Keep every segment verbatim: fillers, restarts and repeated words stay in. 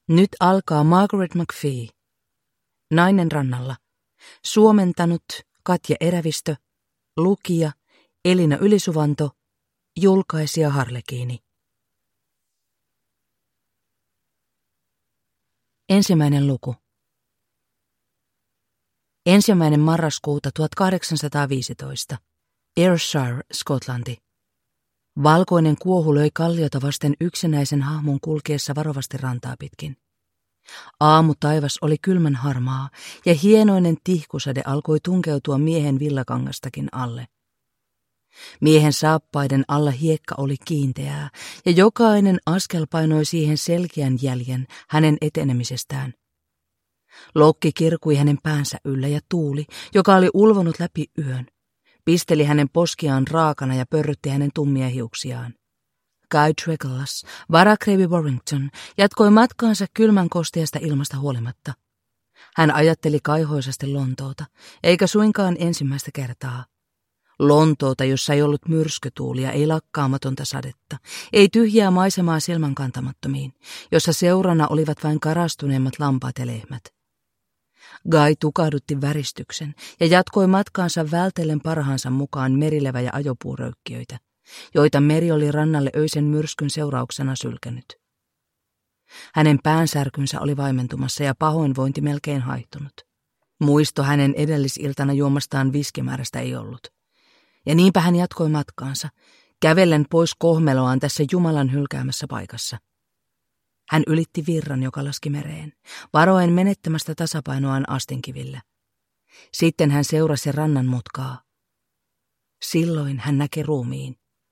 Nyt alkaa Margaret McPhee. Nainen rannalla. Suomentanut Katja Erävistö. Lukija Elina Ylisuvanto. Julkaisija Harlekiini. Ensimmäinen luku. Ensimmäinen marraskuuta tuhatkahdeksansataaviisitoista. Ayrshire, Skotlanti. Valkoinen kuohu löi kalliota vasten yksinäisen hahmon kulkiessa varovasti rantaa pitkin. Aamutaivas oli kylmän harmaa ja hienoinen tihkusade alkoi tunkeutua miehen villakangastakin alle. Miehen saappaiden alla hiekka oli kiinteää ja jokainen askel painoi siihen selkeän jäljen hänen etenemisestään. Lokki kirkui hänen päänsä yllä ja tuuli, joka oli ulvonut läpi yön, pisteli hänen poskiaan raakana ja pörrytti hänen tummia hiuksiaan. Guy Tregellas, varakreivi Warrington, jatkoi matkaansa kylmän kosteasta ilmasta huolimatta. Hän ajatteli kaihoisasti Lontoota, eikä suinkaan ensimmäistä kertaa. Lontoota, jossa ei ollut myrskytuulia, ei lakkaamatonta sadetta, ei tyhjää maisemaa silmän kantamattomiin, jossa seurana olivat vain karastuneemmat lampaat ja lehmät. Guy tukahdutti väristyksen ja jatkoi matkaansa vältellen parhaansa mukaan merilevä- ja ajopuuröykkiöitä, joita meri oli rannalle öisen myrskyn seurauksena sylkenyt. Hänen päänsärkynsä oli vaimentumassa ja pahoinvointi melkein haihtunut. Muisto hänen edellisiltana juomastaan viskimäärästä ei ollut. Ja niinpä hän jatkoi matkaansa, kävellen pois kohmeloaan tässä Jumalan hylkäämässä paikassa. Hän ylitti virran, joka laski mereen, varoen menettämästä tasapainoaan astinkivillä. Sitten hän seurasi rannan mutkaa. Silloin hän näki ruumiin.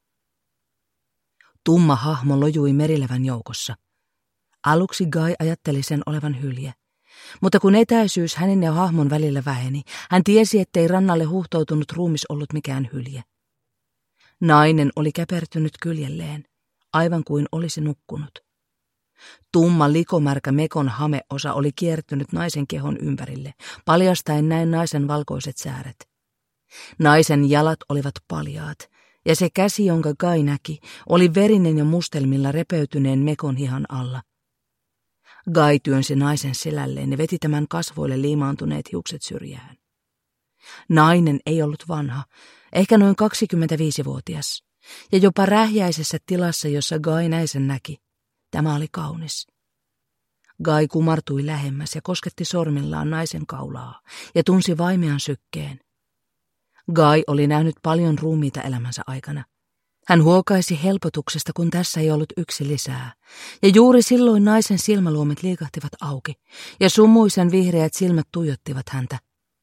Tumma hahmo lojui merilevän joukossa. Aluksi Guy ajatteli sen olevan hylje, mutta kun etäisyys hänen ja hahmon välillä väheni, hän tiesi, ettei rannalle huuhtoutunut ruumis ollut mikään hylje. Nainen oli käpertynyt kyljelleen, aivan kuin olisi nukkunut. Tumma likomärkä mekon hameosa oli kiertynyt naisen kehon ympärille, paljastaen näin naisen valkoiset sääret. Naisen jalat olivat paljaat, ja se käsi, jonka Guy näki, oli verinen ja mustelmilla repeytyneen mekon hihan alla. Guy työnsi naisen selälleen ja veti tämän kasvoille liimaantuneet hiukset syrjään. Nainen ei ollut vanha, ehkä noin kaksikymmentäviisivuotias, ja jopa rähjäisessä tilassa, jossa Guy naisen näki. Tämä oli kaunis. Guy kumartui lähemmäs ja kosketti sormillaan naisen kaulaa ja tunsi vaimean sykkeen. Guy oli nähnyt paljon ruumiita elämänsä aikana. Hän huokaisi helpotuksesta, kun tässä ei ollut yksi lisää, ja juuri silloin naisen silmäluomet liikahtivat auki, ja sumuisen vihreät silmät tuijottivat häntä.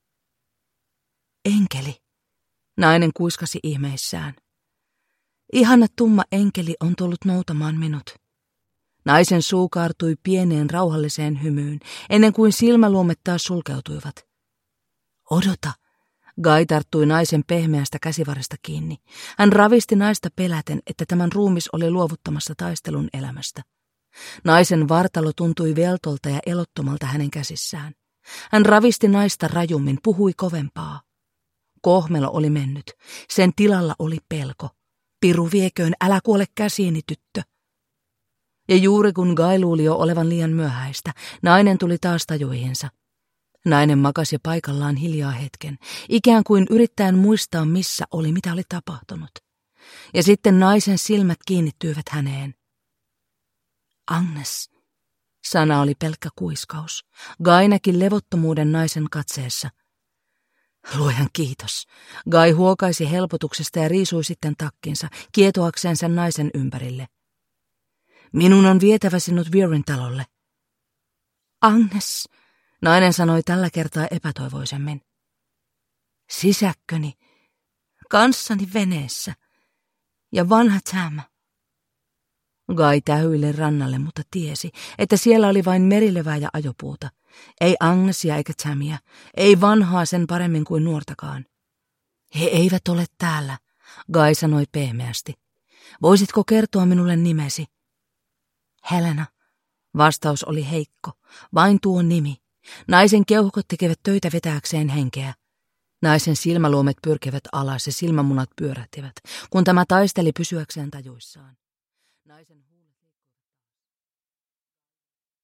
Enkeli, nainen kuiskasi ihmeissään. Ihana tumma enkeli on tullut noutamaan minut. Naisen suu kaartui pieneen rauhalliseen hymyyn, ennen kuin silmäluomet taas sulkeutuivat. Odota! Guy tarttui naisen pehmeästä käsivarresta kiinni. Hän ravisti naista peläten, että tämän ruumis oli luovuttamassa taistelun elämästä. Naisen vartalo tuntui veltolta ja elottomalta hänen käsissään. Hän ravisti naista rajummin, puhui kovempaa. Kohmelo oli mennyt. Sen tilalla oli pelko. Piru vieköön, älä kuole käsiini, tyttö. Ja juuri kun Guy luuli jo olevan liian myöhäistä, nainen tuli taas tajuihinsa. Nainen makasi paikallaan hiljaa hetken, ikään kuin yrittäen muistaa, missä oli, mitä oli tapahtunut. Ja sitten naisen silmät kiinnittyivät häneen. Agnes. Sana oli pelkkä kuiskaus. Guy näki levottomuuden naisen katseessa. Luojan kiitos. Guy huokaisi helpotuksesta ja riisui sitten takkinsa, kietoakseen sen naisen ympärille. Minun on vietävä sinut Virin talolle. Agnes. Nainen sanoi tällä kertaa epätoivoisemmin. Sisäkköni, kanssani veneessä ja vanha Tam. Guy tähyili rannalle, mutta tiesi, että siellä oli vain merilevää ja ajopuuta. Ei Agnesia eikä Tamia, ei vanhaa sen paremmin kuin nuortakaan. He eivät ole täällä, Guy sanoi pehmeästi. Voisitko kertoa minulle nimesi? Helena. Vastaus oli heikko, vain tuo nimi. Naisen keuhkot tekevät töitä vetääkseen henkeä. Naisen silmäluomet pyrkivät alas ja silmämunat pyörähtivät, kun tämä taisteli pysyäkseen tajuissaan. Naisen